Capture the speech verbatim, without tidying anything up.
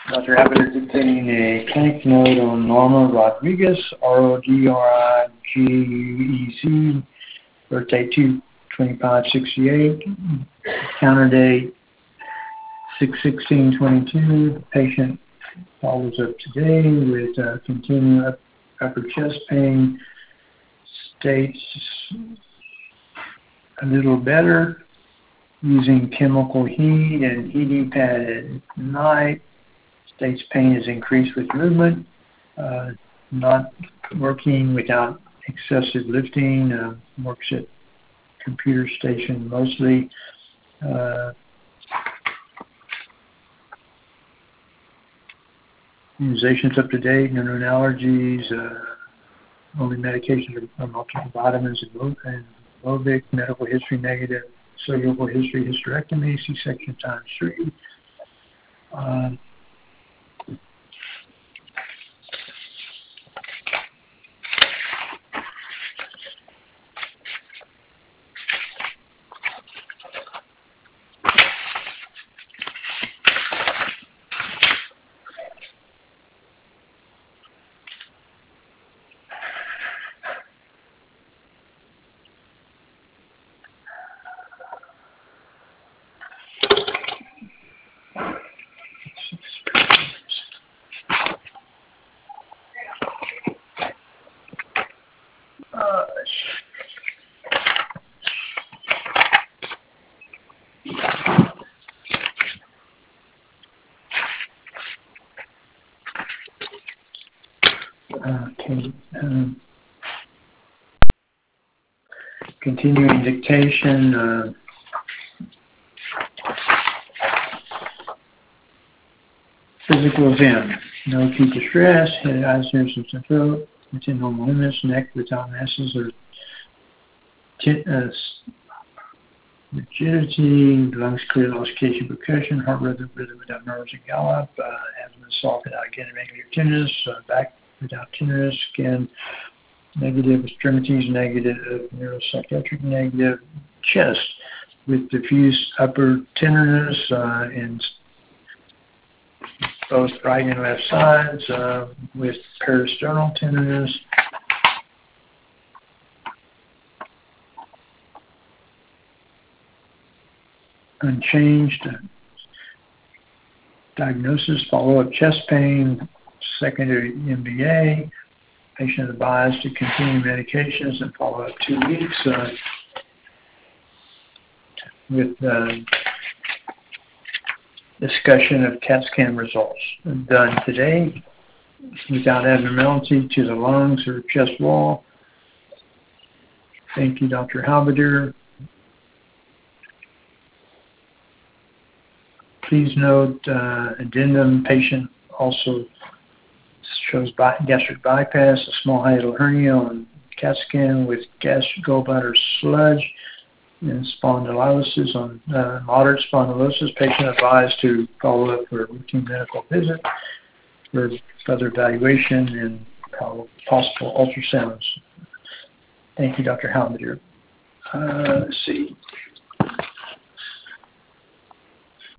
Doctor Abbott dictating a clinic note on Norma Rodriguez, R O D R I G U E Z, birthday two twenty-five sixty-eight, counter date six sixteen twenty-two. Patient follows up today with uh, continued up, upper chest pain, states a little better, using chemical heat and heating pad at night. States pain is increased with movement, uh, not working without excessive lifting, uh, works at computer station mostly. Uh, immunizations up to date, no known allergies, uh, only medications are multivitamins and, and Movic, medical history negative, surgical history, hysterectomy, C-section times three. Uh, Okay. Um, continuing dictation. Uh, physical event. No acute distress. Head, eyes, nose, and throat. Within normal limits. Neck without masses or t- uh, rigidity. Lungs clear. Lost occasion percussion. Heart rhythm, rhythm without nerves and gallop. Uh, abdomen soft without getting regular tenderness. Uh, back without tenderness. Skin negative, extremities negative, neuropsychiatric negative, chest with diffuse upper tenderness uh, in both right and left sides, uh, with peristernal tenderness. Unchanged. Diagnosis, follow-up chest pain, secondary M B A. Patient advised to continue medications and follow up two weeks uh, with uh, discussion of CAT scan results done today without abnormality to the lungs or chest wall. Thank you, Doctor Halberdier. Please note, uh, addendum patient also shows bi- gastric bypass, a small hiatal hernia on CAT scan with gastric gallbladder sludge and spondylosis on uh, moderate spondylosis. Patient advised to follow up for a routine medical visit for further evaluation and possible ultrasounds. Thank you, Doctor Halberdier. Uh, let's see.